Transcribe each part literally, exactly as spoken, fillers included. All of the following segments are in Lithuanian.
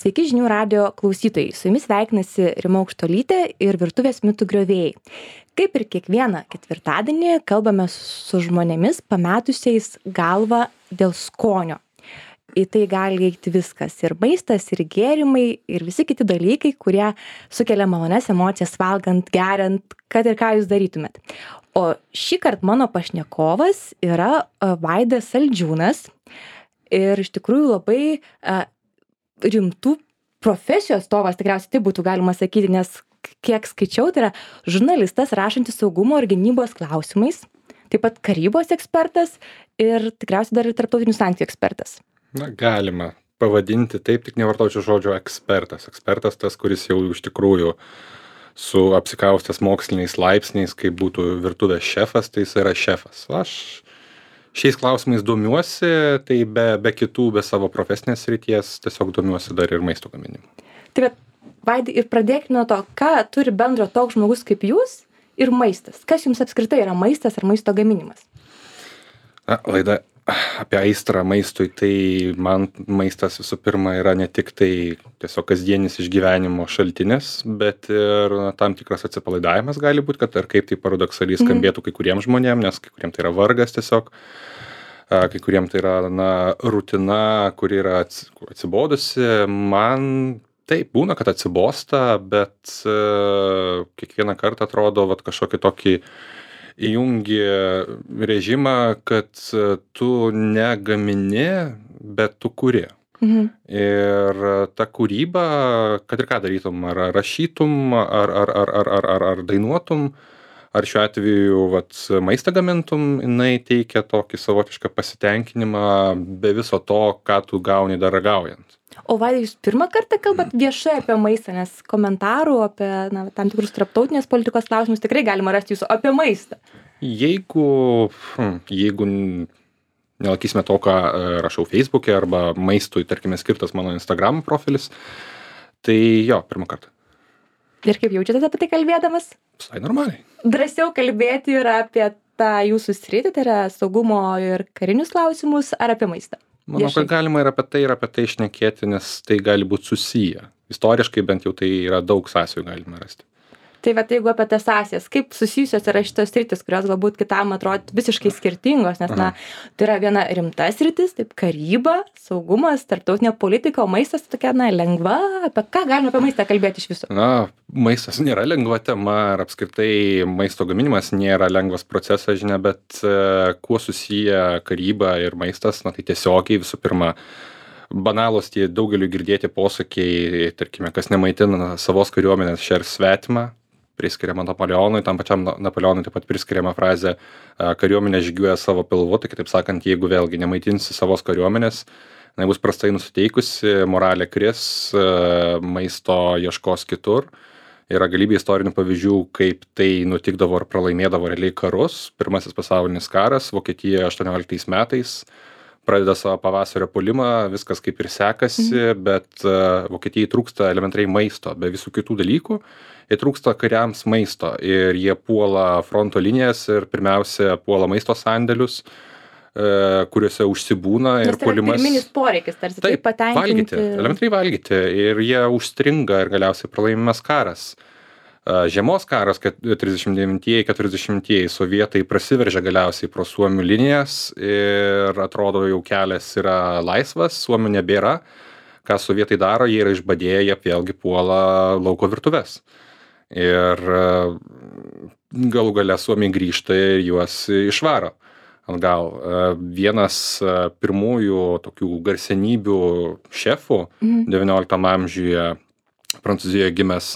Sveiki žinių radio klausytojai. Su jumis sveikinasi Rima Aukštuolytė ir virtuvės mitų griovėjai. Kaip ir kiekvieną ketvirtadienį kalbame su žmonėmis pametusiais galvą dėl skonio. Į tai gali eiti viskas - ir maistas, ir gėrimai, ir visi kiti dalykai, kurie sukelia malones emocijas valgant, geriant, kad ir ką jūs darytumėt. O šį kartą mano pašnekovas yra Vaidas Saldžiūnas ir iš tikrųjų labai a, rimtų profesijų atstovas, tikriausiai tai būtų galima sakyti, nes kiek skaičiau, tai yra žurnalistas rašantis saugumo ir gynybos klausimais, taip pat karybos ekspertas ir tikriausiai dar ir tarptautinių santykių ekspertas. Na, galima pavadinti taip, tik nevartočiau žodžio ekspertas. Ekspertas tas, kuris jau iš tikrųjų su apsikaustęs moksliniais laipsniais, kaip būtų virtuvės šefas, tai jis yra šefas. Aš šiais klausimais domiuosi, tai be, be kitų, be savo profesinės srities, tiesiog domiuosi dar ir maisto gaminimu. Tai bet, Vaidai, ir pradėkime nuo to, ką turi bendro toks žmogus kaip jūs ir maistas. Kas jums apskritai yra maistas ar maisto gaminimas? Na, laida apie aistrą maistui, tai man maistas visų pirma yra ne tik tai tiesiog kasdienis išgyvenimo šaltinis, bet ir na, tam tikras atsipalaidavimas gali būti, kad ir kaip tai paradoksaliai skambėtų kai kuriem žmonėm, nes kai kuriem tai yra vargas tiesiog, kai kuriem tai yra na, rutina, kuri yra atsibodusi. Man taip būna, kad atsibosta, bet uh, kiekvieną kartą atrodo vat, kažkokį tokį įjungi režimą, kad tu negamini, bet tu kuri. Mhm. Ir ta kūryba, kad ir ką darytum, ar rašytum, ar, ar, ar, ar, ar, ar, ar dainuotum, ar šiuo atveju vat, maistą gamintum, jinai teikia tokį savotišką pasitenkinimą be viso to, ką tu gauni dar ragaujant. O Vaidai, jūs pirmą kartą kalbat viešai apie maistą, nes komentarų apie na, tam tikrus tarptautinės politikos klausimus tikrai galima rasti jūsų apie maistą. Jeigu, jeigu nelakysime to, ką rašau Facebook'e arba maistui, tarkime, skirtas mano Instagram profilis, tai jo, pirmą kartą. Ir kaip jaučiatės apie tai kalbėdamas? Visai normaliai. Drąsiau kalbėti ir apie tą jūsų sritį, tai yra saugumo ir karinius klausimus, ar apie maistą? Manau, kad galima ir apie tai, ir apie tai šnekėti, nes tai gali būti susiję. Istoriškai bent jau tai yra daug sąsajų galima rasti. Tai va, jeigu apie tas sąsajas, kaip susijusios yra šitos sritis, kurios galbūt kitam atrodo visiškai skirtingos, nes, na, tai yra viena rimta sritis, taip, karyba, saugumas, tarptautinė politika, o maistas tokia, na, lengva, apie ką galime apie maistą kalbėti iš viso? Na, maistas nėra lengva tema, ar apskritai maisto gaminimas nėra lengvas procesas, žinia, bet uh, kuo susiję karyba ir maistas, na, tai tiesiogiai visų pirma, banalūs tie daugeliu girdėti posakiai, tarkime, kas nemaitina savos kariuomenės šers svetimą, priskiriama Napoleonui, tam pačiam Napoleonui taip pat priskiriama frazė kariuomenė žygiuoja savo pilvu, tai kitaip sakant, jeigu vėlgi nemaitinsi savos kariuomenės, jinai bus prastai nusiteikusi, moralė kris, maisto ieškos kitur. Yra galybė istorinių pavyzdžių, kaip tai nutikdavo ar pralaimėdavo realiai karus. Pirmasis pasaulinis karas, Vokietija aštuonioliktais metais pradeda savo pavasario puolimą, viskas kaip ir sekasi, mhm. bet uh, Vokietijai trūksta elementariai maisto, be visų kitų dalykų. Jie trūksta kariams maisto ir jie puola fronto linijas ir pirmiausia puola maisto sandėlius, uh, kuriuose užsibūna ir puolimas. Tai yra pirminis poreikis, tarsi taip, taip patenkinti. Valgyti, elementariai valgyti ir jie užstringa ir galiausiai pralaimimas karas. Žiemos karas trisdešimt devintieji keturiasdešimtieji sovietai prasiveržia galiausiai pro suomių linijas ir atrodo jau kelias yra laisvas, suomių nebėra. Ką sovietai daro, jie yra išbadėję, jie vėlgi puola lauko virtuves. Ir galų gale suomiai grįžta ir juos išvaro atgal. Vienas pirmųjų tokių garsenybių šefų mhm. devynioliktam amžiuje Prancūzijoje gimęs,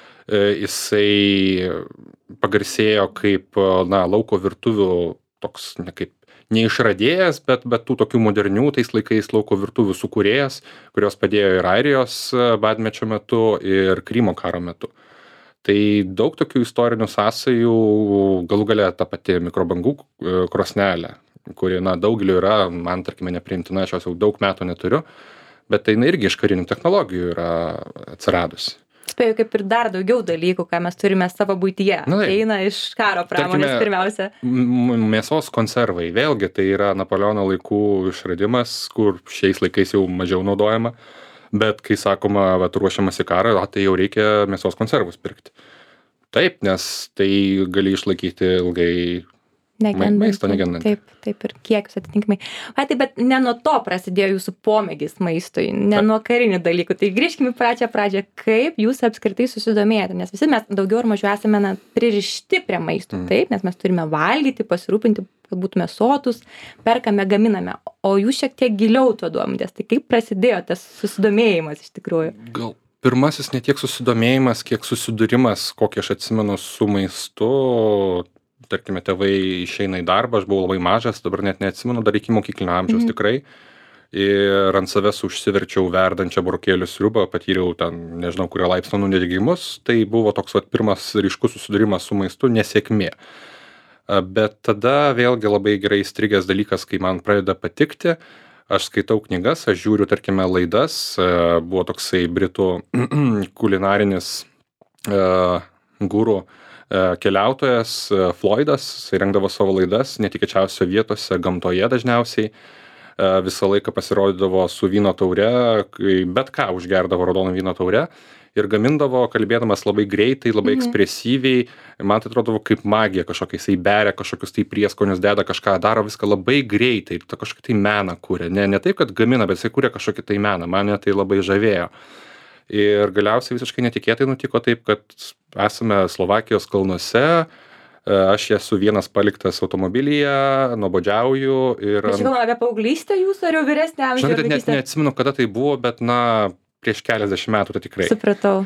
jisai pagarsėjo kaip na, lauko virtuvių toks ne kaip neišradėjas, bet, bet tų tokių modernių tais laikais lauko virtuvių sukūrėjas, kurios padėjo ir Airijos badmečio metu ir Krymo karo metu. Tai daug tokių istorinių sąsajų, galų gale ta pati mikrobangų krosnelė, kuri na, daugeliu yra, man tarkime nepriimtina, aš jos jau daug metų neturiu, bet tai irgi iš karinių technologijų yra atsiradusi. Spėju, kaip ir dar daugiau dalykų, ką mes turime savo buityje. Na, eina iš karo pramonės tarkime, pirmiausia. Mėsos konservai. Vėlgi tai yra Napoleono laikų išradimas, kur šiais laikais jau mažiau naudojama. Bet kai sakoma, vat ruošiamasi karą, o tai jau reikia mėsos konservus pirkti. Taip, nes tai gali išlaikyti ilgai Negendant, maisto negendant. Taip, taip ir kiekius atitinkamai. A, tai bet ne nuo to prasidėjo jūsų pomėgis maistui, ne Ta. nuo karinių dalykų. Tai grįžkime į pačią pradžią, kaip jūs apskritai susidomėjote, nes visi mes daugiau ar mažiau esame na, pririšti prie maisto, mm. taip, nes mes turime valgyti, pasirūpinti, kad būtume sotus, perkame, gaminame, o jūs šiek tiek giliau tuo domitės. Tai kaip prasidėjo tas susidomėjimas iš tikrųjų? Gal pirmasis ne tiek susidomėjimas, kiek susidūrimas, kokį aš atsimenu su maistu. Tarkime, tėvai išeina į darbą, aš buvau labai mažas, dabar net neatsimenu, dar iki mokyklinio amžiaus mm. tikrai. Ir ant savęs užsiverčiau verdančią burokėlių sriubą, patyriau ten, nežinau, kurio laipsnio nudegimus. Tai buvo toks vat, pirmas ryškus susidūrimas su maistu, nesėkmė. Bet tada vėlgi labai gerai įstrigęs dalykas, kai man pradeda patikti. Aš skaitau knygas, aš žiūriu, tarkime, laidas. Buvo toksai britų kulinarinis uh, guru keliautojas Floydas, jis rengdavo savo laidas netikėčiausiose vietose, gamtoje dažniausiai. Visą laiką pasirodydavo su vyno taure, bet ką užgerdavo raudono vyno taure ir gamindavo, kalbėdamas labai greitai, labai mhm. ekspresyviai. Man tai atrodo kaip magija kažkokia, jisai beria kažkokius tai prieskonius, deda kažką, daro viską labai greitai, ta kažkokį tai meną kūrė. Ne, ne taip, kad gamina, bet jisai kūrė kažkokį tai meną, mane tai labai žavėjo. Ir galiausiai visiškai netikėtai nutiko taip, kad esame Slovakijos kalnuose, aš esu vienas paliktas automobilyje, nuobodžiauju ir... Aš galvoju apie paauglystę jūsų, ar jau vyresnį amžių? Žinokit, net neatsimenu, kada tai buvo, bet na, prieš keliasdešimt metų tai tikrai. Supratau.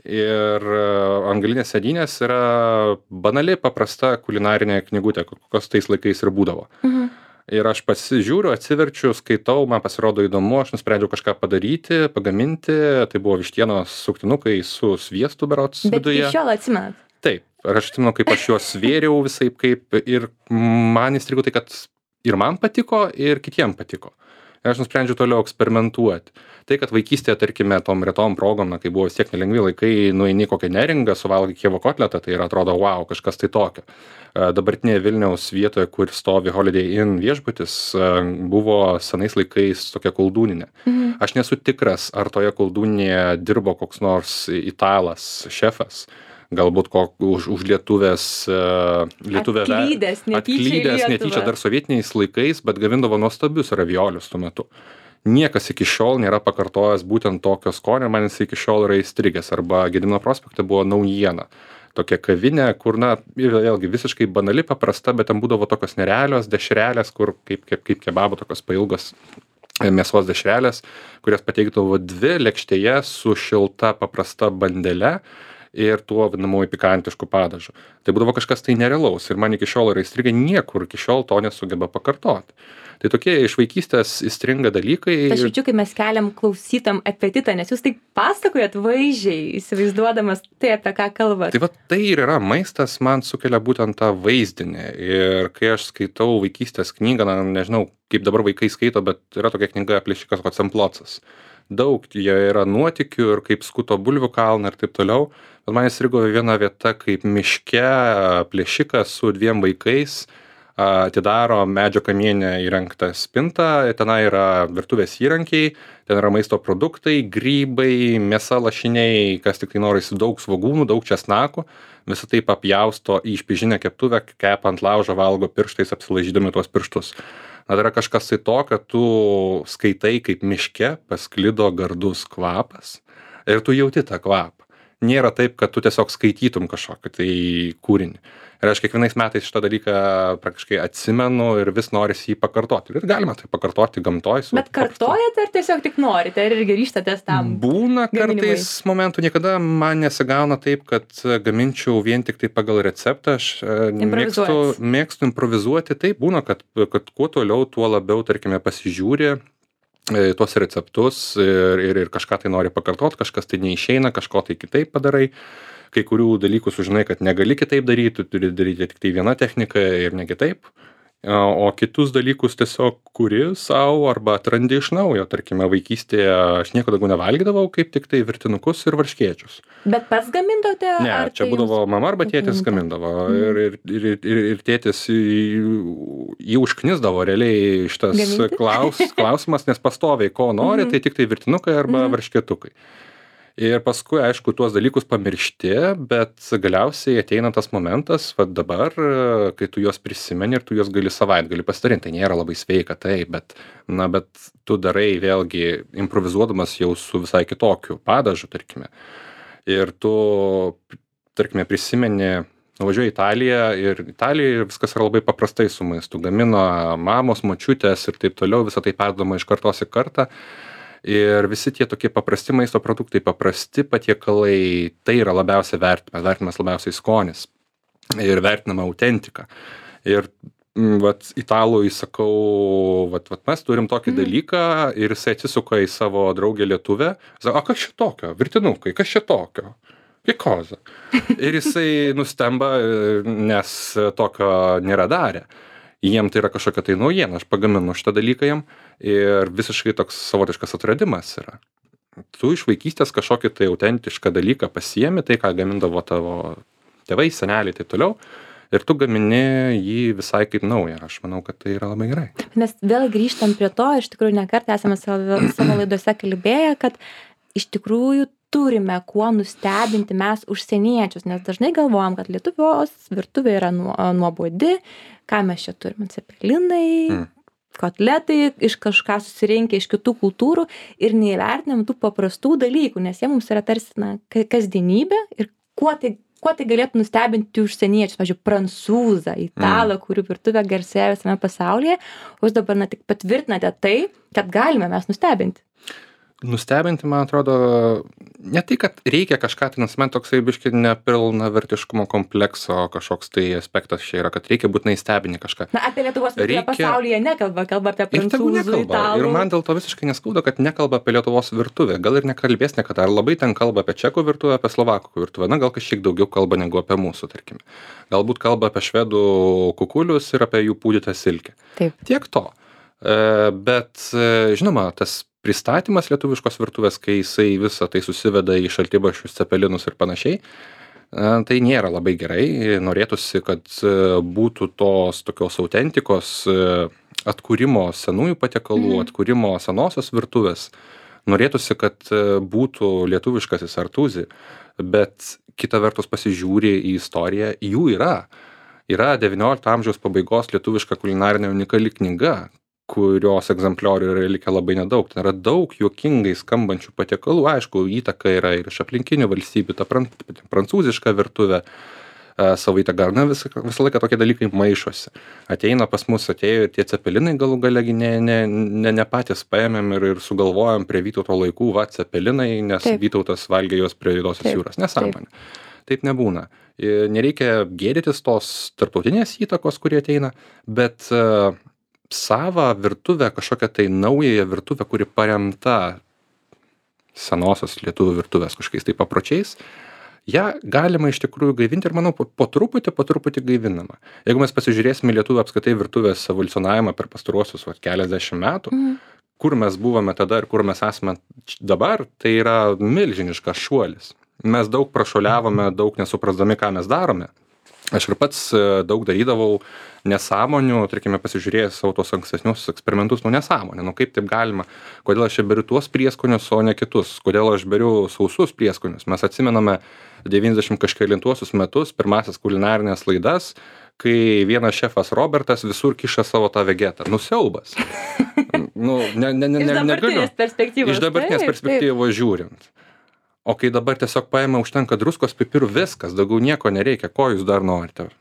Ir Angalinės sėdynės yra banali, paprasta kulinarinė knygutė, kokios tais laikais ir būdavo. Mhm. Ir aš pasižiūriu, atsiverčiu, skaitau, man pasirodo įdomu, aš nusprendžiau kažką padaryti, pagaminti. Tai buvo vištienos suktinukai su sviestu berods Bet viduje. Bet iki šiol atsimenat? Taip. Ir aš atsimenu, kaip aš juos svėriau visaip kaip. Ir man įstrigo tai, kad ir man patiko, ir kitiem patiko. Ir aš nusprendžiau toliau eksperimentuoti. Tai, kad vaikystėje, tarkime, tom retom progom, na, kai buvo vis tiek nelengvi laikai, nueini kokią neringą, suvalgai Kijevo kotletą, tai ir atrodo, wow, kažkas tai tokio. Dabartinėje Vilniaus vietoje, kur stovi Holiday Inn viešbutis, buvo senais laikais tokia koldūninė. Mhm. Aš nesu tikras, ar toje koldūninėje dirbo koks nors italas, šefas. Galbūt kok, už, už lietuvės, uh, lietuvė, atklydęs, netyčia, atklydęs netyčia dar sovietiniais laikais, bet gamindavo nuostabius raviolius tuo metu. Niekas iki šiol nėra pakartojęs būtent tokio skonio, man jis iki šiol yra įstrigęs. Arba Gedimino prospekte buvo naujiena. Tokia kavinė, kur, na, vėlgi visiškai banali, paprasta, bet ten būdavo tokios nerealios dešrelės, kur kaip, kaip, kaip kebabo tokios pailgos mėsos dešrelės, kurias pateikdavo dvi lėkštėje su šilta paprasta bandele ir tuo vadinamuoju pikantišku padažu. Tai būdavo kažkas tai nerealaus ir man iki šiol yra įstrigę, niekur iki šiol to nesugeba pakartoti. Tai tokie iš vaikystės įstringa dalykai. Aš jaučiu, kai mes keliam klausytam apetitą, nes jūs taip pasakojat vaizdžiai, įsivaizduodamas tai, apie ką kalbat. Tai va tai ir yra, maistas man sukelia būtent tą vaizdinį. Ir kai aš skaitau vaikystės knygą, na, nežinau, kaip dabar vaikai skaito, bet yra tokia knyga Plėšikas Kocenplocas. Daug joje yra nuotykių ir kaip skuto bulvių kalną ir taip toliau. Bet man įstrigo viena vieta, kaip miške plėšikas su dviem vaikais atidaro medžio kamiene įrengtą spintą, tenai yra virtuvės įrankiai, ten yra maisto produktai, grybai, mėsa, lašiniai, kas tik tai norisi, daug svogūnų, daug česnakų, visą tai papjausto į špižinę keptuvę, kepa ant laužo, valgo pirštais, apsilaižydami tuos pirštus. Na, tai yra kažkas tai to, kad tu skaitai, kaip miške pasklido gardus kvapas ir tu jauti tą kvapą. Nėra taip, kad tu tiesiog skaitytum kažkokį tai kūrinį. Ir aš kiekvienais metais šitą dalyką praktiškai atsimenu ir vis norisi jį pakartoti. Ir galima tai pakartoti gamtoj. Bet kartojate ar tiesiog tik norite? Ar irgi ryžtatės tam? Būna kartais momentų, niekada man nesigauna taip, kad gaminčiau vien tik tai pagal receptą. Aš mėgstu, mėgstu improvizuoti. Taip būna, kad, kad kuo toliau, tuo labiau, tarkime, pasižiūri tuos receptus ir, ir, ir kažką tai nori pakartot, kažkas tai neišeina, kažko tai kitaip padarai. Kai kurių dalykų sužinai, kad negali kitaip daryti, turi daryti tik tai vieną techniką ir ne kitaip. o kitus dalykus tiesiog kuri sau arba atrandi iš naujo. Tarkime, vaikystėje aš nieko daugiau nevalgydavau, kaip tik tai virtinukus ir varškėčius. Bet pats gamindavote? Ne, ar čia tai būdavo jums mama arba tėtis gaminta? gamindavo. Ir, ir, ir, ir, ir tėtis jį, jį užknisdavo realiai šitas Gaminti? klaus, klausimas, nes pastoviai ko nori, Mhm. tai tik tai virtinukai arba Mhm. varškėtukai. Ir paskui, aišku, tuos dalykus pamiršti, bet galiausiai ateina tas momentas, va dabar, kai tu juos prisimeni ir tu juos gali savaitgalį pasidarinti. Tai nėra labai sveika, tai, bet, na, bet tu darai vėlgi improvizuodamas jau su visai kitokiu padažu, tarkime. Ir tu, tarkime, prisimeni, nuvažiuoji į Italiją ir Italijoje viskas yra labai paprastai su maistu. Gamino mamos, močiutės ir taip toliau, visą tai perdama iš kartos į kartą. Ir visi tie tokie paprasti maisto produktai, paprasti patiekalai, tai yra labiausiai vertinamas, vertinamas labiausiai skonis ir vertinama autentika. Ir mm, vat, italui sakau, vat, vat mes turim tokį Mhm. dalyką ir jisai atsisuka į savo draugę lietuvę, sako, o kas čia tokio, virtinukai, kas čia tokio? Kikoza. Ir jisai nustemba, nes tokio nėra darę. Jiem tai yra kažkokia tai naujiena, aš pagaminu šitą dalyką jiem ir visiškai toks savotiškas atradimas yra. Tu iš vaikystės kažkokį tai autentišką dalyką pasiemi, tai ką gamindavo tavo tėvai, seneliai, taip toliau, ir tu gamini jį visai kaip naują. Aš manau, kad tai yra labai gerai. Mes vėl grįžtam prie to, iš tikrųjų nekart esame savo, savo laidose kalbėję, kad iš tikrųjų turime kuo nustebinti mes užsieniečius, nes dažnai galvojam, kad Lietuvos virtuvė yra nuo- nuobodi, ką mes čia turime, cepelinai, Mm. kotletai, iš kažką susirinkę iš kitų kultūrų ir neįvertinam tų paprastų dalykų, nes jie mums yra tarsi na, ka- kasdienybė ir kuo tai, kuo tai galėtų nustebinti užsieniečius, pavyzdžiui, prancūzą, italą, kurių virtuvė garsėja visame pasaulyje, o jūs dabar na, tik patvirtinate tai, kad galime mes nustebinti. Nustebinti, man atrodo, ne tai, kad reikia kažką, tai man toksai biški nepilna vertiškumo komplekso kažkoks tai aspektas čia yra, kad reikia būtinai stebinti kažką. Na, apie Lietuvos virtuvę Reikia- pasaulyje nekalba, kalba apie Ir tegu prancūzų, nekalba. italų. Ir man dėl to visiškai neskauda, kad nekalba apie Lietuvos virtuvę. Gal ir nekalbės niekada. Ar labai ten kalba apie čekų virtuvę, apie slovakų virtuvę. Na, gal kažkiek daugiau kalba negu apie mūsų, tarkime. Galbūt kalba apie švedų kukulius ir apie jų pūdytą silkę. Taip. Tiek to. E, bet, e, žinoma, tas pristatymas lietuviškos virtuvės, kai jisai visą tai susiveda į šaltibarščius, cepelinus ir panašiai, e, tai nėra labai gerai. Norėtųsi, kad e, būtų tos tokios autentikos, e, atkūrimo senųjų patiekalų, Mhm. atkūrimo senosios virtuvės. Norėtųsi, kad e, būtų lietuviškasis artuzi, bet kita vertus pasižiūri į istoriją, jų yra. Yra devyniolikto amžiaus pabaigos lietuviška kulinarinė unikali knyga, kurios egzempliorių yra likę labai nedaug. Ten yra daug juokingai skambančių patiekalų. Aišku, įtaka yra ir iš aplinkinių valstybių, ta pran, prancūziška virtuvė e, savo įtaką. Na, visą, visą laiką tokie dalykai maišosi. Ateina pas mus, atėjo ir tie cepelinai galų galegi ne, ne, ne, ne patys paėmėm ir, ir sugalvojom prie Vytauto laikų, va, cepelinai, nes Taip. Vytautas valgė juos prie Juodosios Taip, jūros. Nesąmonė. Taip nebūna. E, Nereikia gėdytis tos tarptautinės įtakos, kurie ateina, bet e, savą virtuvę, kažkokią tai naująją virtuvę, kuri paremta senosios lietuvių virtuvės kažkokiais tai papročiais, ją galima iš tikrųjų gaivinti ir manau po, po truputį, po truputį gaivinama. Jeigu mes pasižiūrėsime lietuvių apskaitai virtuvės evoliucionavimą per pastaruosius va, keliasdešimt metų, Mhm. kur mes buvome tada ir kur mes esame dabar, tai yra milžiniškas šuolis. Mes daug prašuoliavome, daug nesuprasdami, ką mes darome. Aš ir pats e, daug darydavau nesąmonių, tarkime, pasižiūrėjęs savo tos ankstesnius eksperimentus, nu nesąmonė, nu kaip taip galima, kodėl aš čia beriu tuos prieskonius, o ne kitus, kodėl aš beriu sausus prieskonius. Mes atsimename devyniasdešimt kažkelintuosius metus, pirmasis kulinarinės laidas, kai vienas šefas Robertas visur kiša savo tą vegetą. Nu siaubas. Nu, ne, ne, ne, Iš ne, negaliu. dabartinės perspektyvos. Iš dabartinės Taip, perspektyvos žiūrint. O kai dabar tiesiog paėmė užtenka druskos, pipirų, viskas, daugiau nieko nereikia, ko jūs dar norite?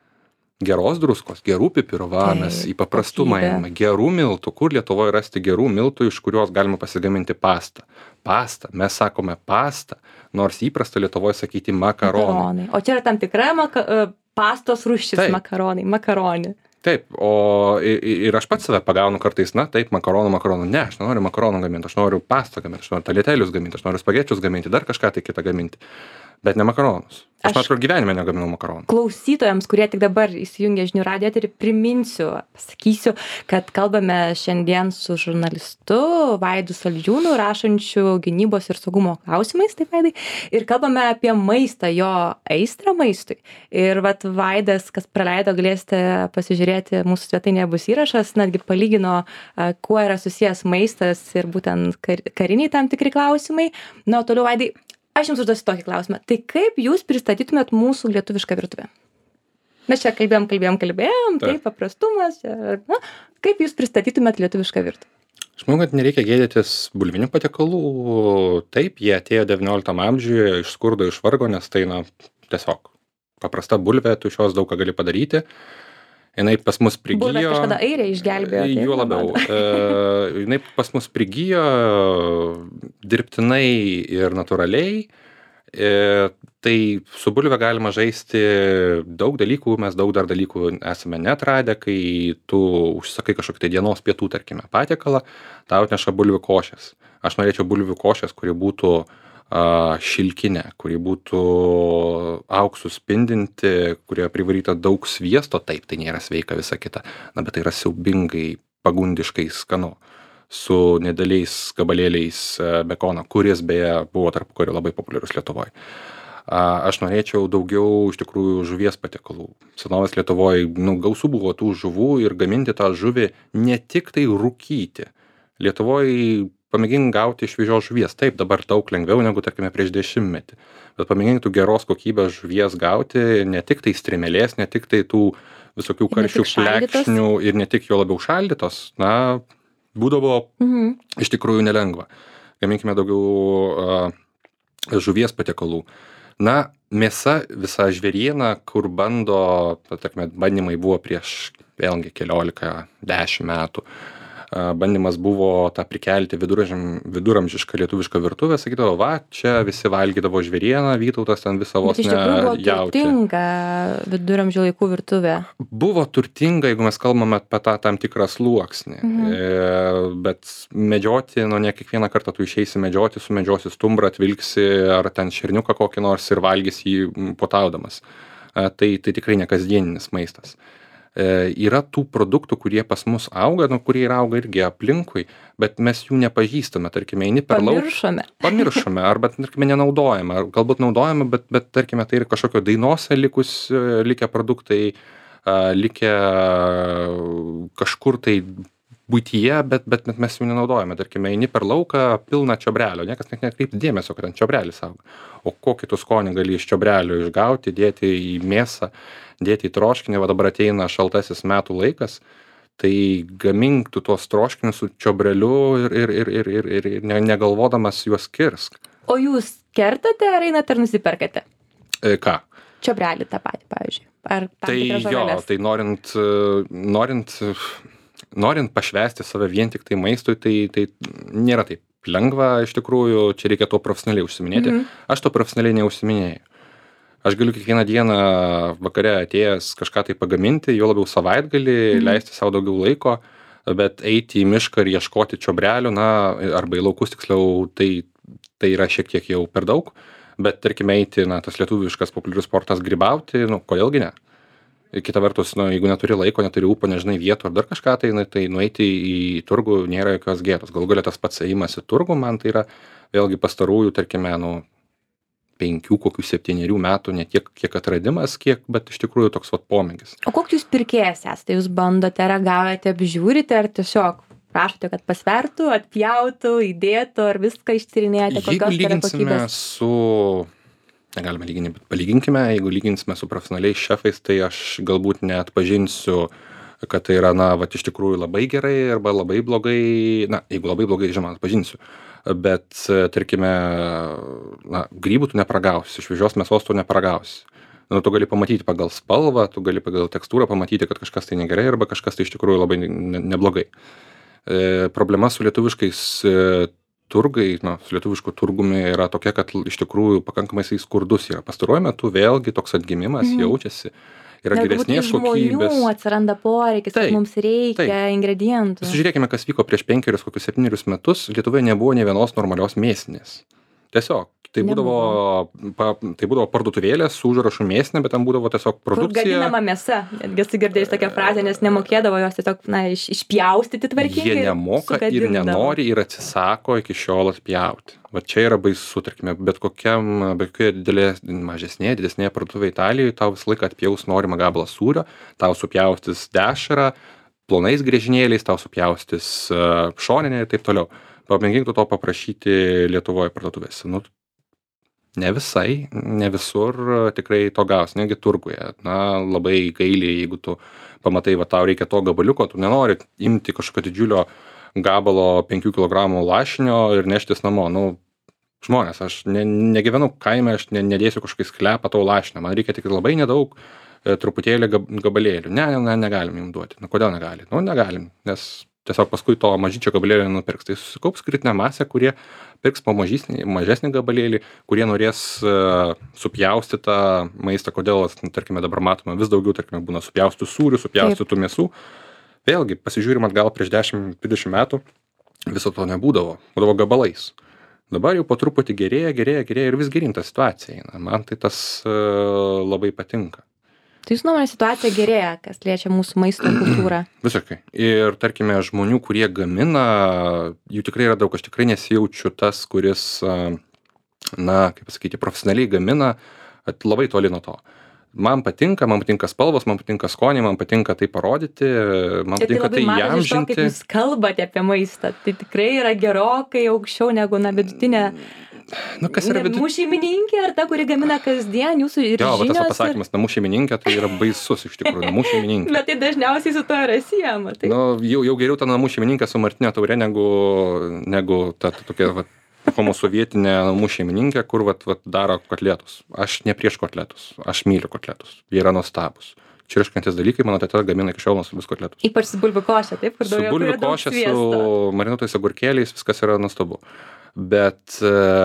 Geros druskos, gerų pipirų, va, Taip, mes į paprastumą kokybė. einame. Gerų miltų, kur Lietuvoje rasti gerų miltų, iš kurios galima pasigaminti pastą. Pastą, mes sakome pastą, nors įprasta Lietuvoje sakyti makaronai. Makaronai. O čia yra tam tikra maka, e, pastos rūšis Taip. makaronai, makaronį. Taip, o i- i- ir aš pats save pagaunu kartais, na taip, makaronų, makaronų. Ne, aš nenoriu makaronų gaminti, aš noriu pastą gaminti, aš noriu talietėlius gaminti, aš noriu spagečius gaminti, dar kažką tai kitą gaminti. bet ne makaronus. Aš, Aš- man atrodo, gyvenime negaminau makaronų. Klausytojams, kurie tik dabar įsijungia žinių radiją, tai priminsiu, pasakysiu, kad kalbame šiandien su žurnalistu Vaidu Saldžiūnu, rašančiu gynybos ir saugumo klausimais, taip Vaidai, ir kalbame apie maistą, jo aistrą maistui. Ir vat Vaidas, kas praleido, galėsite pasižiūrėti, mūsų svetainėje bus įrašas, netgi palygino, a, kuo yra susijęs maistas ir būtent kar, kariniai tam tikri klausimai. Na, o toliau, Vaidai, aš jums užduosiu tokį klausimą. Tai kaip jūs pristatytumėt mūsų lietuvišką virtuvę? Mes čia kalbėjom, kalbėjom, kalbėjom, tai Taip. paprastumas. čia, Na, kaip jūs pristatytumėt lietuvišką virtuvę? Aš manau, kad nereikia gėdytis bulvinių patiekalų. Taip, jie atėjo devynioliktam amžiuje iš skurdo, iš vargo, nes tai, na, tiesiog paprasta bulvė, tu iš jos daug ką gali padaryti. Jinai pas mus prigijo. Bulves kažkada airiai išgelbėjo. tai Juo man labiau. atrodo. E, jinai pas mus prigijo dirbtinai ir natūraliai. E, tai su bulve galima žaisti daug dalykų, mes daug dar dalykų esame neatradę, kai tu užsakai kažkokį tai dienos pietų, tarkime, patiekalą, tau atneša bulvių košės. Aš norėčiau bulvių košės, kuri būtų a, šilkinė, kuri būtų auksų spindinti, kurioje privaryta daug sviesto, taip, tai nėra sveika visa kita, na, bet tai yra siaubingai pagundiškai skanu, su nedėliais gabalėliais e, bekono, kuris beje buvo tarpukariu labai populiarus Lietuvoje. Aš norėčiau daugiau iš tikrųjų žuvies patiekalų. Senovės Lietuvoje, nu, gausų buvo tų žuvų ir gaminti tą žuvį ne tik tai rūkyti. Lietuvoje pamėgink gauti šviežios žuvies. Taip, dabar daug lengviau negu, tarkime, prieš dešimtmetį. Bet pamėgink tų geros kokybės žuvies gauti, ne tik tai strimelės, ne tik tai tų visokių Ir ne karšių tik šaldytos. plekšnių ir ne tik jo labiau šaldytos. Na, būdavo Mhm. iš tikrųjų nelengva. Gaminkime daugiau uh, žuvies patiekalų. Na, mėsa, visa žvėriena, kur bando, tarkime, bandymai buvo prieš vėlgi keliolika, dešimt metų. A, Bandymas buvo tą prikelti viduramžiam- viduramžišką lietuvišką virtuvę, sakydavo, va, čia visi valgydavo žvėrieną, Vytautas ten visą vos Bet iš tikrųjų buvo ne jautį. turtinga viduramžių laikų virtuvė. Buvo turtinga, jeigu mes kalbame apie tą tam tikrą sluoksnį. Mhm. E, bet medžioti, nu ne kiekvieną kartą tu išeisi medžioti, sumedžiosi stumbrą, atvilksi ar ten šerniuką kokį nors ir valgysi jį mm, potaudamas. E, tai, tai tikrai ne kasdieninis maistas. E, yra tų produktų, kurie pas mus auga, nu, kurie ir auga irgi aplinkui, bet mes jų nepažįstame, tarkime, eini per lauką. Pamiršome. Pamiršome, arba, tarkime, nenaudojame, ar galbūt naudojame, bet, bet tarkime, tai yra kažkokio dainose likus, e, likę produktai, a, likę kažkur tai buityje, bet, bet, bet mes jų nenaudojame. Tarkime, eini per lauką pilną čiobrelio, niekas net nekreipia dėmesio, kad ten čiobrelis auga. O kokį tu skonį gali iš čiobrelio išgauti, dėti į mėsą, dėti į troškinį, va dabar ateina šaltasis metų laikas, tai gamink tu tuos troškinius su čiobreliu ir, ir, ir, ir, ir, ir, ir ne- negalvodamas juos kirsk. O jūs kertate ar einate ar nusiperkate? E, ką? Čiobrelį tą patį, pavyzdžiui. Ar tam Tai tikras jo, žoleles? tai norint, e, norint, e, norint pašvęsti save vien tik tai maistui, tai, tai nėra taip lengva iš tikrųjų, čia reikia to profesionaliai užsiminėti. Mhm. Aš to profesionaliai neužsiminėjau. Aš galiu kiekvieną dieną vakare atėjęs kažką tai pagaminti, jo labiau savaitgalį, Mhm. leisti savo daugiau laiko, bet eiti į mišką ir ieškoti čiobrelių, na, arba į laukus tiksliau, tai, tai yra šiek tiek jau per daug. Bet tarkime eiti, na, tas lietuviškas populiarus sportas grybauti, nu, kodėlgi ne? Ir kita vertus, nu, jeigu neturi laiko, neturi ūpo, nežinai vietų ar dar kažką, tai, na, tai nueiti į turgų nėra jokios gėdos. Galų galia tas pats ėjimas į turgų, man tai yra vėlgi pastarųjų, tarkime, nu, penkių, kokių septynerių metų, ne tiek, kiek atradimas, kiek, bet iš tikrųjų toks vat pomėgis. O koks jūs pirkėjas esate? Jūs bandote, ragaujate, apžiūrite ar tiesiog prašote, kad pasvertų, atpjautų, įdėtų ar viską ištyrinėjate, Jeigu kokios tai yra lyginsime kokybės? su, negalime lyginti, bet palyginkime, jeigu lyginsime su profesionaliais šefais, tai aš galbūt neatpažinsiu, kad tai yra, na, vat iš tikrųjų labai gerai arba labai blogai, na, jeigu labai blogai, žinoma, atpažinsiu. Bet, tarkime, na, grybų tu nepragausi, šviežios mėsos tu nepragausi. Nu, tu gali pamatyti pagal spalvą, tu gali pagal tekstūrą pamatyti, kad kažkas tai negerai arba kažkas tai iš tikrųjų labai ne- neblogai. E, problema su lietuviškais e, turgai, na, su lietuvišku turgumi yra tokia, kad l- iš tikrųjų pakankamai jisai skurdus yra. Pastaruoju metu vėlgi toks atgimimas Mhm. jaučiasi. Yra Galbūt geresnės iš žmonių kokybės. atsiranda poreikis, kad Taip, mums reikia taip. ingredientų. Pasižiūrėkime, kas vyko prieš penkerius, kokius septynerius metus. Lietuvoje nebuvo ne vienos normalios mėsinės. Tiesiog Tai būdavo, pa, tai būdavo parduotuvėlės su užrašu mėsinė, bet ten būdavo tiesiog Kur produkcija. gadinama mėsa. Netgi esu girdėjus tokią frazę, nes nemokėdavo jos tiesiog, na, iš, išpjaustyti tvarkingai. Jie nemoka ir sugadindavo. nenori ir atsisako iki šiol atpjauti. Va čia yra baisu, tarkime, bet kokiam, bet kokioje didelė, mažesnėje, didesnėje parduotuvėje Italijoje, tau visą laiką atpjaus norimą gabalą sūrio, tau supjaustys dešrą, plonais griežinėliais, tau supjaustys uh, šoninę ir taip toliau. Pamėgink tu to paprašyti Lietuvoje parduotuvėse. Nu, ne visai, ne visur tikrai to gaus, negi turguje. Na, labai gaili, jeigu tu pamatai, va tau reikia to gabaliuko, tu nenori imti kažkokio didžiulio gabalo penkių kilogramų lašinio ir neštis namo. Nu, žmonės, aš ne, negyvenu kaime, aš ne, nedėsiu kažkokį sklepą to lašinio, man reikia tik labai nedaug, e, truputėlį gab, gabalėlių. Ne, ne, negalim jums duoti. Nu, kodėl negali? Nu, negalim, nes tiesiog paskui to mažyčio gabalėlio nupirks. Tai susikaups kritinę masę, kurie pirks po mažesnį, mažesnį gabalėlį, kurie norės uh, supjaustytą maistą. Kodėl, nu, tarkime, dabar matome vis daugiau, tarkime, būna supjaustų sūrių, supjaustytų mėsų. Vėlgi, pasižiūrim atgal prieš dešimt dvidešimt metų, viso to nebūdavo, būdavo gabalais. Dabar jau po truputį gerėja, gerėja, gerėja ir vis gerinta situacija eina. Man tai tas uh, labai patinka. Tai jūsų nuomonė situacija gerėja, kas liečia mūsų maisto kultūrą? Visiškai. Ir tarkime, žmonių, kurie gamina, jų tikrai yra daug. Aš tikrai nesijaučiu tas, kuris, na, kaip pasakyti, profesionaliai gamina, labai toli nuo to. Man patinka, man patinka spalvos, man patinka skoniai, man patinka tai parodyti, man patinka tai įamžinti. Iš to, kaip jūs kalbate apie maistą, tai tikrai yra gerokai aukščiau negu na vidutinė. Nu, kas yra vidutinė? Namų šeimininkė ar ta, kuri gamina kasdien jūsų ir jo, žinios? Jo, tas pasakymas, ir... namų šeimininkė, tai yra baisus iš tikrųjų, namų šeimininkė. Bet tai dažniausiai su to yra siejama. Tai... Nu, jau, jau geriau ta namų šeimininkė su Martinio taure, negu, negu ta, ta tokia, va, homosovietinė namų šeimininkė, kur vat, vat, daro kotletus. Aš ne prieš kotletus, aš myliu kotletus. Jie yra nuostabus. Čirškantis dalykai, mano teta gamina iki šiol nuostabius kotletus. Ypač su bulvių košė, taip? Su bulvių košė, su marinuotais agurkėliais, viskas yra nuostabu. Bet,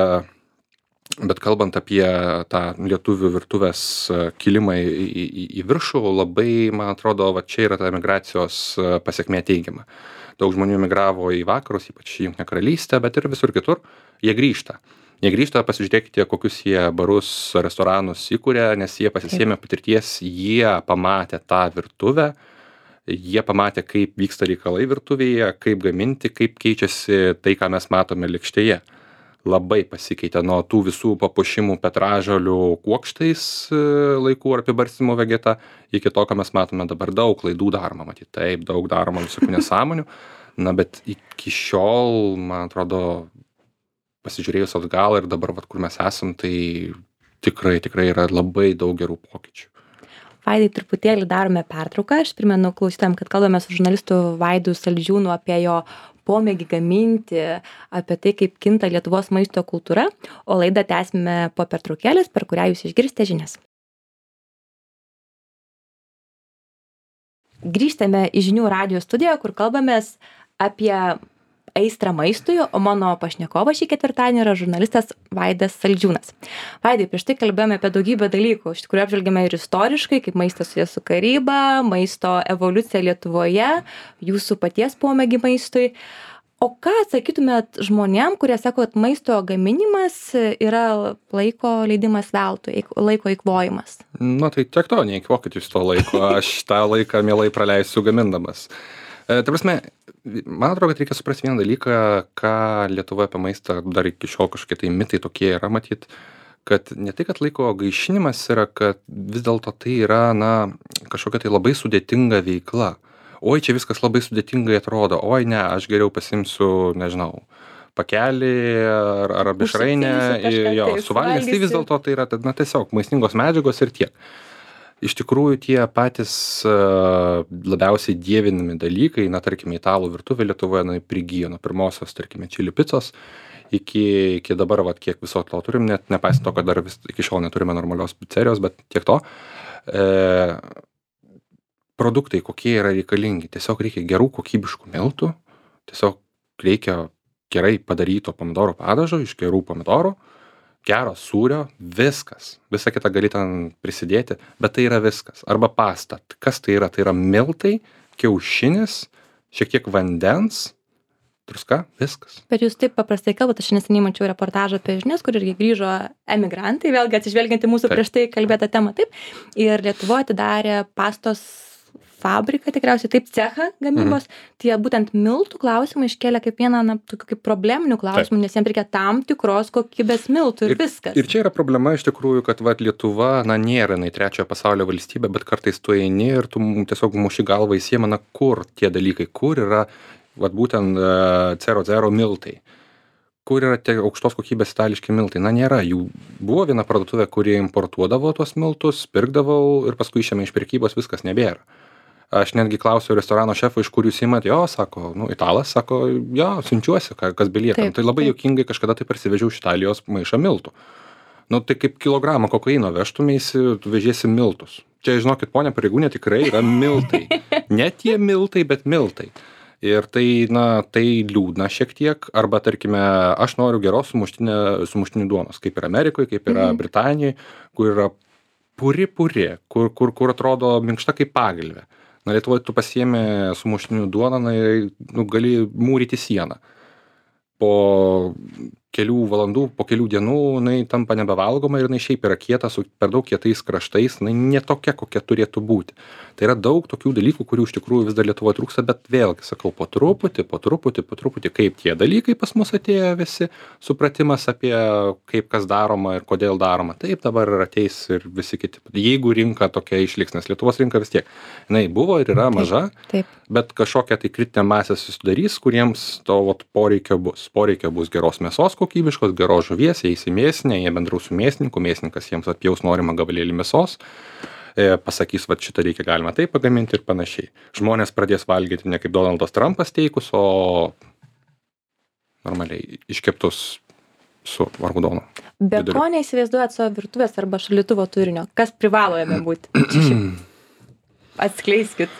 bet kalbant apie tą lietuvių virtuvės kilimą į, į, į viršų, labai, man atrodo, va čia yra ta emigracijos pasekmė teigiama. Daug žmonių emigravo į vakarus, ypač į Jungtinę karalystę, bet ir visur kitur. Jie grįžta. Jie grįžta, pasižiūrėkite, kokius jie barus, restoranus įkūrė, nes jie pasisėmė patirties, jie pamatė tą virtuvę, jie pamatė, kaip vyksta reikalai virtuvėje, kaip gaminti, kaip keičiasi tai, ką mes matome lėkštėje. Labai pasikeitė nuo tų visų papuošimų petražolių kuokštais laikų ar apibarstymo vegeta, iki to, ką mes matome dabar. Daug klaidų daroma, matyt, taip, daug daroma visokių nesąmonių, na, bet iki šiol, man atrodo, pasižiūrėjus atgal ir dabar, vat, kur mes esam, tai tikrai, tikrai yra labai daug gerų pokyčių. Vaidai, truputėlį darome pertrauką. Aš primenu klausytojams, kad kalbame su žurnalistu Vaidu Saldžiūnu apie jo pomėgį gaminti, apie tai, kaip kinta Lietuvos maisto kultūra, o laidą tęsime po pertraukėlės, per kurią jūs išgirsite žinias. Grįžtame į žinių radijo studiją, kur kalbamės apie aistrą maistui, o mano pašnekovas šį ketvirtadienį yra žurnalistas Vaidas Saldžiūnas. Vaidai, prieš tai kalbėjome apie daugybę dalykų, iš tikrųjų apžvelgėme ir istoriškai, kaip maistas susijęs su karyba, maisto evoliucija Lietuvoje, jūsų paties pomėgį maistui. O ką atsakytumėt žmonėm, kurie sako, kad maisto gaminimas yra laiko leidimas veltui, laiko eikvojimas? Na tai tiek to, neeikvokit jūs to laiko, aš tą laiką mielai praleisiu gamindamas. E, ta prasme, man atrodo, kad reikia suprasti vieną dalyką, ką Lietuvoje apie maistą dar iki šiol kažkokie tai mitai tokie yra, matyt, kad ne tai, kad laiko gaišinimas yra, kad vis dėlto tai yra, na, kažkokia tai labai sudėtinga veikla. Oi, čia viskas labai sudėtingai atrodo, oi, ne, aš geriau pasimsiu, nežinau, pakelį ar, ar mišrainę, jo, suvalgęs, tai vis dėlto tai yra, na, tiesiog maistingos medžiagos ir tiek. Iš tikrųjų, tie patys uh, labiausiai dievinami dalykai, na, tarkime, italų virtuvė Lietuvoje, na, prigijo nuo pirmosios, tarkime, čili picos, iki, iki dabar, vat, kiek viso to turim, net nepaisant to, kad dar vis, iki šiol neturime normalios pizzerijos, bet tiek to. E, produktai, kokie yra reikalingi, tiesiog reikia gerų kokybiškų miltų, tiesiog reikia gerai padaryto pomidoro padažo iš gerų pomidorų, gero sūrio, viskas. Visą kitą gali ten prisidėti, bet tai yra viskas. Arba pasta. Kas tai yra? Tai yra miltai, kiaušinis, šiek tiek vandens druska, viskas. Bet jūs taip paprastai kalbate, aš neseniai mačiau reportažą apie žinias, kur irgi grįžo emigrantai, vėlgi atsižvelgiant į mūsų Taip. prieš tai kalbėtą temą, taip. Ir Lietuvoje atidarė pastos fabriką, tikriausiai taip, cechą gamybos. Mhm. Tai būtent miltų klausimą iškėlė kaip vieną, na, tokių kaip probleminių klausimų, taip. Nes jiems reikia tam tikros kokybės miltų ir, ir viskas. Ir čia yra problema iš tikrųjų, kad vat, Lietuva, na, nėra jinai trečiojo pasaulio valstybė, bet kartais tu eini ir tu tiesiog muši galvą į sieną, na, kur tie dalykai, kur yra vat, būtent uh, zero zero miltai. Kur yra tie aukštos kokybės itališki miltai? Na, nėra. Jų buvo viena parduotuvė, kurie importuodavo tuos miltus, pirkdavau ir paskui išėmė iš prekybos, viskas nebėra. Aš netgi klausiau restorano šefo, iš kur jūs imat, jo, sako, nu, italas, sako, jo, siunčiuosi, kas belieka. Tai labai juokingai kažkada tai parsivežiau iš Italijos maišą miltų. Nu, tai kaip kilogramą kokaino vežtumėsi, tu vežėsi miltus. Čia, žinokit, ponia pareigūnė, tikrai yra miltai. Ne tie miltai, bet miltai. Ir tai, na, tai liūdna šiek tiek, arba, tarkime, aš noriu geros sumuštinių duonos, kaip ir Amerikoje, kaip yra mm. Britanijoje, kur yra puri puri, kur, kur, kur atrodo minkšta kaip pagalvė. Na, Lietuvoje tu pasiėmė sumuštinių duoną, na, nu, gali mūryti sieną. Po kelių valandų, po kelių dienų, jinai tampa nebevalgoma ir jinai šiaip yra kieta, su per daug kietais kraštais, jinai ne tokia, kokia turėtų būti. Tai yra daug tokių dalykų, kurių iš tikrųjų vis dar Lietuvoje trūksta, bet vėlgi, sakau, po truputį, po truputį, po truputį, kaip tie dalykai pas mus atėjo visi, supratimas apie kaip kas daroma ir kodėl daroma. Taip dabar ir ateis ir visi kiti. Jeigu rinka tokia išliks, nes Lietuvos rinka vis tiek, jinai buvo ir yra maža, taip, taip. Bet kažkokia tai kritinė masė susidarys, kuriems to vat, poreikio bus. Poreikio bus geros mėsos kokybiškos, geros žuvies, jie įsimėsinė, jie bendraus su mėsininku, mėsininkas jiems atpjaus norimą gabalėlį mėsos. Pasakys, va šitą reikia galima taip pagaminti ir panašiai. Žmonės pradės valgyti ne kaip Donaldas Trumpas teikus, o normaliai iškeptus su raudono. Be ko neįsivaizduojat savo virtuvės arba šaldytuvo turinio? Kas privalo jame būti? Atskleiskit.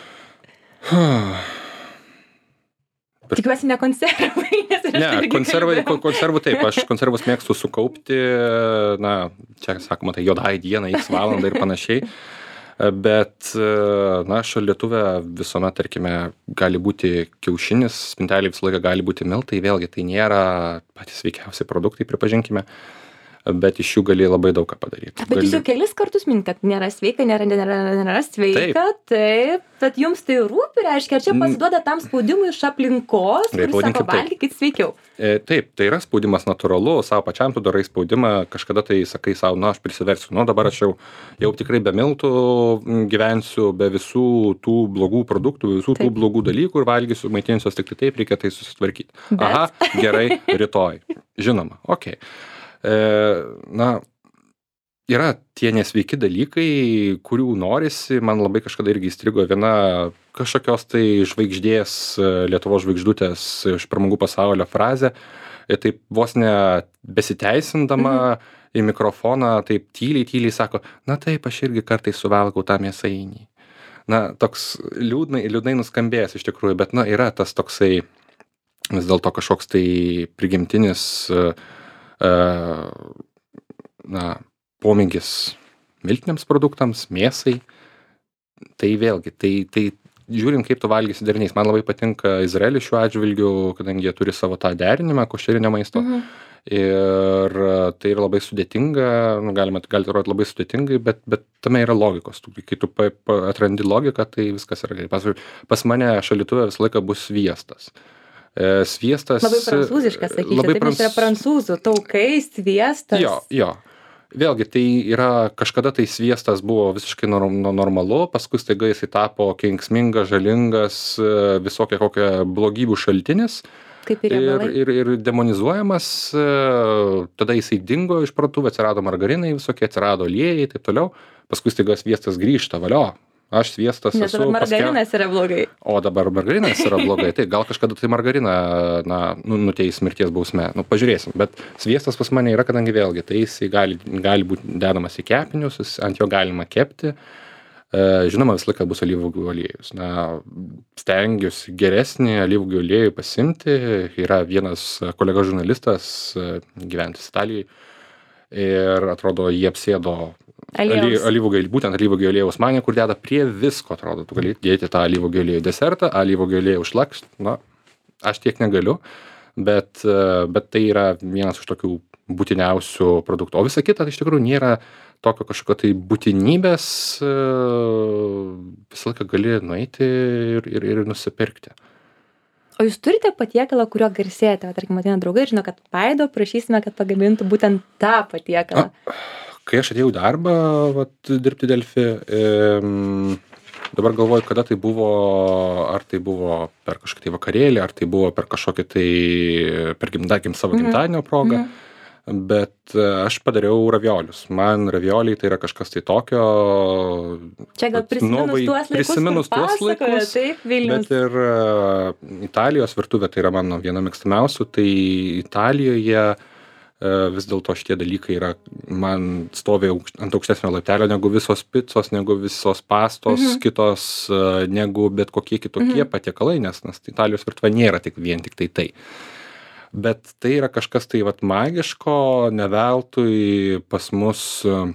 Tikiuosi ne konservai. Ne, konservai, konservų taip, aš konservus mėgstu sukaupti, na, čia sakoma, tai juodai dieną, x valandą ir panašiai. Bet, na, šaldytuve visuomet, tarkime, gali būti kiaušinis, spintelėje visą laiką gali būti miltai, vėlgi tai nėra patys sveikiausi produktai, pripažinkime, bet iš jų gali labai daug ką padaryti. Bet gali... jūs jau kelis kartus minit, kad nėra sveika, nėra, nėra, nėra sveika, taip, taip, bet jums tai rūpi, reiškia, čia pasiduoda tam spaudimui iš aplinkos, kuris sako, valgykit sveikiau. E, taip, tai yra spaudimas natūralu, savo pačiam tu darai spaudimą, kažkada tai sakai savo, na, aš prisiversiu, nu, dabar aš jau, jau tikrai be miltų gyvensiu, be visų tų blogų produktų, visų taip. Tų blogų dalykų ir valgysiu, maitinsiuos tik taip, reikia tai susitvarkyti. Bet... Aha, gerai, rytoj. Žinoma, okei. Okay. E, na, yra tie nesveiki dalykai, kurių norisi, man labai kažkada irgi įstrigo viena kažkokios tai žvaigždės, Lietuvos žvaigždutės iš pramogų pasaulio frazė, ir taip vos ne besiteisindama mhm. į mikrofoną, taip tyliai, tyliai sako, na taip, aš irgi kartais suvalgau tą mėsainį. Na, toks liūdnai, liūdnai nuskambėjęs iš tikrųjų, bet, na, yra tas toksai vis dėlto kažkoks tai prigimtinis uh, na, pomėgis miltiniams produktams, mėsai, tai vėlgi, tai, tai žiūrint, kaip tu valgysi deriniais. Man labai patinka Izraelis šiuo atžvilgiu, kadangi jie turi savo tą derinimą, košerinio maisto. Mhm. Ir tai yra labai sudėtinga, nu, galima, gali atrodyti labai sudėtingai, bet, bet tame yra logikos. Kai tu pa, pa, atrandi logiką, tai viskas yra gerai. Pas, pas mane šaldytuve visą laiką bus sviestas. Sviestas... Labai prancūziškas, sakyčiau, taip, prans... nes yra prancūzų, taukai, sviestas. Jo, jo. Vėlgi, tai yra, kažkada tai sviestas buvo visiškai normalu, paskui staiga jisai tapo kenksmingas, žalingas, visokia kokia blogybių šaltinis. Kaip ir ir, ir, ir demonizuojamas, tada jisai dingo iš parduotuvių, atsirado margarinai visokie, atsirado aliejai ir taip toliau, paskui staiga sviestas grįžta, valio. Aš sviestas nes esu. Nes margarinas paskel... yra blogai. O dabar margarinas yra blogai. Tai gal kažkada tai margariną, na, nuteis mirties bausme. Nu, pažiūrėsim. Bet sviestas pas mane yra, kadangi vėlgi, tai jisai gali, gali būti dedamas į kepinius, ant jo galima kepti. E, žinoma, visą laiką bus alyvuogių aliejus. Na, stengiuosi geresnį alyvuogių aliejų pasimti. Yra vienas kolega žurnalistas, gyventis Italijai. Ir atrodo, jie apsėdo alyvuogių, būtent alyvuogių aliejaus manė, kur deda prie visko, atrodo, tu gali dėti tą alyvuogių aliejų desertą, alyvuogių aliejų šlakst, na, aš tiek negaliu, bet, bet tai yra vienas iš tokių būtiniausių produktų. O visa kita, tai iš tikrųjų nėra tokio kažkokio tai būtinybės, visą laiką gali nueiti ir, ir, ir nusipirkti. O jūs turite patiekalą, kurio garsėjate? Tarkim, ateina draugai ir žino, kad Vaido prašysime, kad pagamintų būtent tą patiekalą. A, kai aš atėjau į darbą, vat, dirbti Delfi, e, dabar galvoju, kada tai buvo, ar tai buvo per kažkokį tai vakarėlį, ar tai buvo per kažkokį tai, per gimtadienį, savo Mhm. gimtadienio progą. Mhm. Bet aš padariau raviolius. Man ravioliai tai yra kažkas tai tokio. Čia gal vat, prisiminus nuo vai- tuos laikus, prisiminus kur tuos pasakoja, laikus, taip, Vilnius. Bet ir uh, Italijos virtuvė tai yra mano viena mėgstamiausių. Tai Italijoje uh, vis dėlto šitie dalykai yra, man stovi aukšt, ant aukštesnio laiptelio negu visos picos, negu visos pastos, Mhm. kitos, uh, negu bet kokie kitokie Mhm. patiekalai, nes, nes Italijos virtuvė nėra tik vien tik tai tai. Bet tai yra kažkas tai vat magiško, ne veltui pas mus e,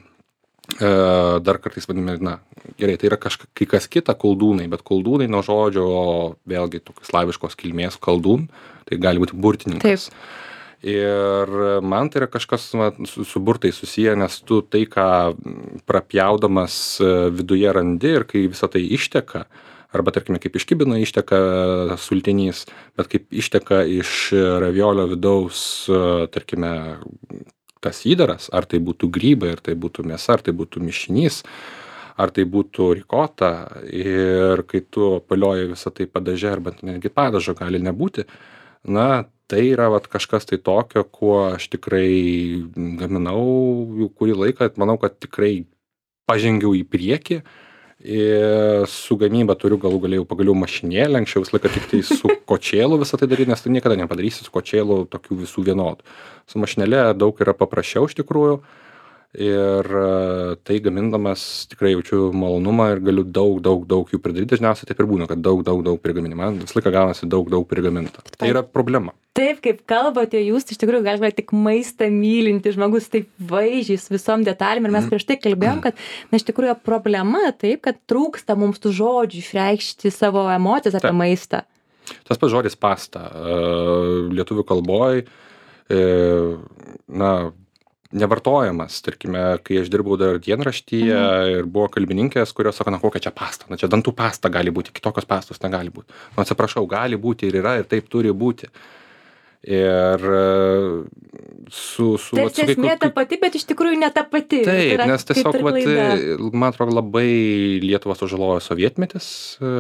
dar kartais vadinami, na, gerai, tai yra kažkas, kai kas kita koldūnai, bet koldūnai nuo žodžio, vėlgi, tokios slaviškos kilmės koldūn, tai gali būti burtininkas. Taip. Ir man tai yra kažkas va, su, su burtai susiję, nes tu tai, ką prapjaudamas viduje randi ir kai visą tai išteka, arba tarkime kaip iš kibino išteka sultinys, bet kaip išteka iš raviolio vidaus, tarkime, tas įdaras, ar tai būtų grybai, ar tai būtų mėsa, ar tai būtų mišinys, ar tai būtų rikota, ir kai tu palioji visą tai padaže, arba netgi padažo gali nebūti, na, tai yra vat, kažkas tai tokio, kuo aš tikrai gaminau jau kurį laiką, manau, kad tikrai pažengiau į priekį. Ir su gamyba turiu galų galėjau pagaliau mašinėlę, anksčiau visą laiką tik tai su kočėlu visą tai daryti, nes tu niekada nepadarysi su kočėlu tokių visų vienodų. Su mašinėlė daug yra paprasčiau iš tikrųjų ir tai gamindamas tikrai jaučiu malonumą ir galiu daug, daug, daug jų pridaryti. Dažniausiai taip ir būna, kad daug, daug, daug prigamini. Man visą laiką gaunasi daug, daug prigaminta. Tai yra problema. Taip, kaip kalbate, jūs iš tikrųjų galite tik maistą mylinti žmogus, taip vaizdžiai su visom detalėm. Ir mes prieš tai kalbėjom, kad na, iš tikrųjų problema taip, kad trūksta mums tų žodžių išreikšti savo emocijas apie Taip. maistą. Tas pats žodis pasta. Lietuvių kalboj, na, nevartojamas. Tarkime, kai aš dirbau dar dienraštyje mhm. ir buvo kalbininkės, kurios sako, na kokia čia pasta, na čia dantų pasta gali būti, kitokios pastos negali būti. Nu, atsiprašau, gali būti ir yra, ir taip turi būti. Ir su... su Tai vat, su esmė kai- ta pati, bet iš tikrųjų ne ta pati. Taip, Yra nes tiesiog, kaip ir vat, klaida. man atrodo, labai Lietuvą sužalojo sovietmetis,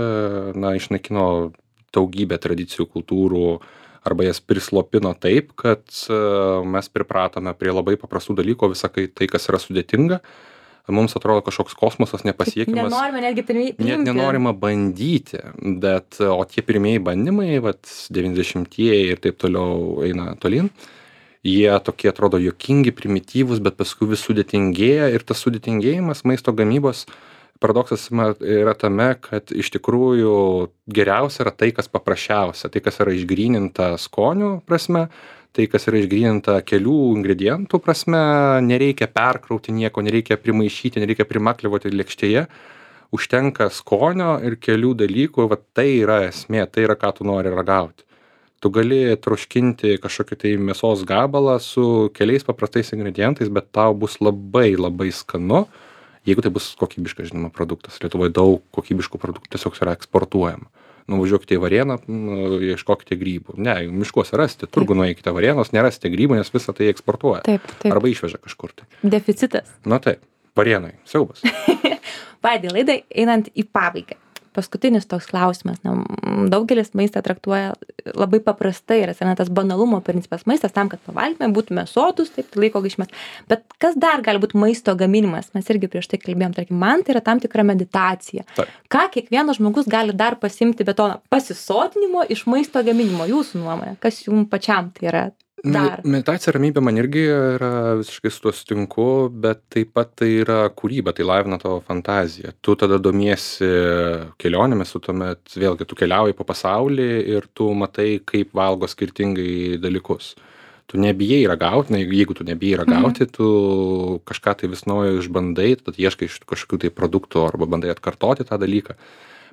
na, išnaikino daugybę tradicijų, kultūrų, arba jas prislopino taip, kad mes pripratome prie labai paprastų dalykų, visą tai, kas yra sudėtinga. Mums atrodo kažkoks kosmosas nepasiekiamas. Nenorime netgi priimti. Net nenorima bandyti, bet, o tie pirmieji bandymai, vat, devyniasdešimtieji ir taip toliau eina tolyn, jie tokie atrodo juokingi, primityvūs, bet paskui vis sudėtingėja ir tas sudėtingėjimas maisto gamybos paradoksas yra tame, kad iš tikrųjų geriausia yra tai, kas paprasčiausia, tai, kas yra išgryninta skonių prasme, tai, kas yra išgryninta kelių ingredientų prasme, nereikia perkrauti nieko, nereikia primaišyti, nereikia primaklivuoti lėkštėje, užtenka skonio ir kelių dalykų, va tai yra esmė, tai yra, ką tu nori ragauti. Tu gali troškinti kažkokį tai mėsos gabalą su keliais paprastais ingredientais, bet tau bus labai labai skanu, jeigu tai bus kokybiškas, žinoma, produktas. Lietuvoje daug kokybiškų produktų tiesiog yra eksportuojama. Nuvažiuokite į Varėną, ieškokite grybų. Ne, miškuose rasite, turgu nueikite Varėnos, nerasite grybų, nes visą tai eksportuoja. Taip, taip. Arba išveža kažkur tai. Deficitas. Na taip, Varėnai, siaubas. Vaidai, laidai einant į pabaigą. Paskutinis toks klausimas. Na, daugelis maistą traktuoja labai paprastai ir atsiranda tas banalumo principas. Maistas tam, kad pavalgytume, būtume sotus, taip, laiko gaišmės. Bet kas dar gali būti maisto gaminimas? Mes irgi prieš tai kalbėjom, tarkim, man tai yra tam tikra meditacija. Taip. Ką kiekvienas žmogus gali dar pasimti be to pasisotinimo iš maisto gaminimo, jūsų nuomonė? Kas jums pačiam tai yra? Dar. Meditacija ramybė man irgi yra visiškai su tuo sutinku, bet taip pat tai yra kūryba, tai lavina tavo fantaziją. Tu tada domiesi kelionėmis, tu tuomet vėlgi tu keliauji po pasaulį ir tu matai, kaip valgo skirtingai dalykus. Tu nebijai ragauti, jeigu tu nebijai ragauti, mm. tu kažką tai vis naujo išbandai, tad ieškai iš kažkokių tai produktų arba bandai atkartoti tą dalyką.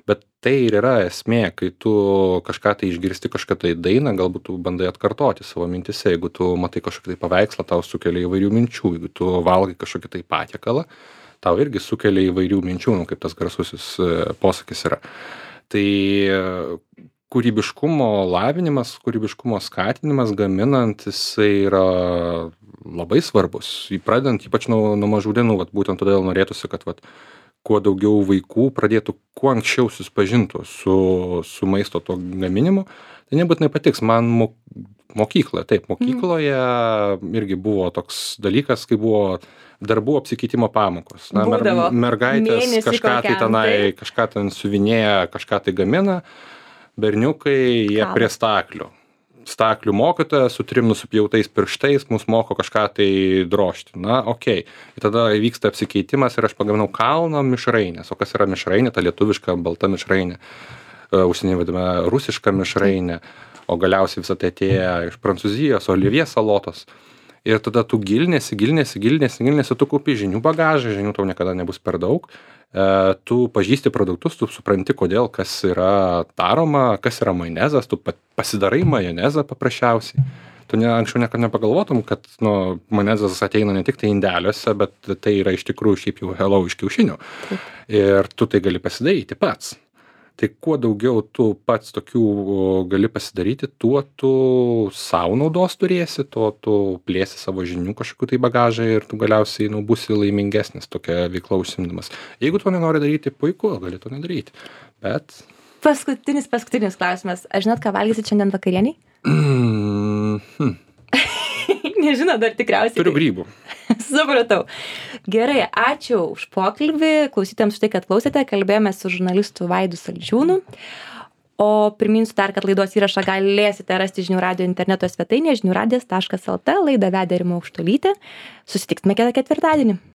bet tai ir yra esmė, kai tu kažką tai išgirsti, kažką tai dainą, galbūt tu bandai atkartoti savo mintise, jeigu tu matai kažkokį tai paveikslą, tau sukelia įvairių minčių, jeigu tu valgai kažkokį tai patiekalą, tau irgi sukelia įvairių minčių, nu, kaip tas garsusis e, posakis yra. Tai e, kūrybiškumo lavinimas, kūrybiškumo skatinimas gaminant, jisai yra labai svarbus. Pradedant ypač nuo, nuo mažų dienų, vat, būtent todėl norėtųsi, kad vat, kuo daugiau vaikų pradėtų kuo anksčiau susipažintų su, su maisto to gaminimu. Tai nebūtinai patiks. Man mo, mokykloje, taip, mokykloje mm. irgi buvo toks dalykas, kai buvo darbų apsikeitimo pamokos. Na, mer, mergaitės Mėnesį kažką tai tenai, tai. kažką ten suvinėja, kažką tai gamina. Berniukai, jie Ką? Prie staklių. Staklių mokytoja su trim nusipjautais pirštais mus moko kažką tai drožti. Na, okei. Okay. Tada vyksta apsikeitimas ir aš pagaminau kalno mišrainės. O kas yra mišrainė? Ta lietuviška balta mišrainė. Užsienyje vadiname rusiška mišrainė. O galiausiai visą tai atėjo iš Prancūzijos, olivie salotos. Ir tada tu gilinėsi, gilinėsi, gilinėsi, gilinėsi, tu kaupi žinių bagažą, žinių tau niekada nebus per daug. Tu pažįsti produktus, tu supranti, kodėl, kas yra daroma, kas yra majonezas, tu pasidarai majonezą paprasčiausiai. Tu ne, anksčiau niekada nepagalvotum, kad nu, majonezas ateina ne tik tai indeliuose, bet tai yra iš tikrųjų šiaip jau hello iš kiaušinių. Ir tu tai gali pasidaryti pats. Tai kuo daugiau tu pats tokių gali pasidaryti, tuo tu savo naudos turėsi, tuo tu plėsi savo žinių kažkokiu tai bagažą ir tu galiausiai nu, būsi laimingesnis tokia veikla užsiimdamas. Jeigu to nenori daryti, puiku, gali to nedaryti. Bet... Paskutinis, paskutinis klausimas. Ar žinot, ką valgysit šiandien vakarieniai? Mm, hmm. Nežinau, dar tikriausiai. Turiu grybų. Supratau. Gerai, ačiū už pokalbį. Klausytėms už tai, kad klausėte. Kalbėjome su žurnalistu Vaidu Saldžiūnu. O priminsiu dar, kad laidos įrašą galėsite rasti žinių radijo interneto svetainėje žinių radijas taškas lt. Laidą vedė Rima Aukštuolytė. Susitiksime kitą ketvirtadienį.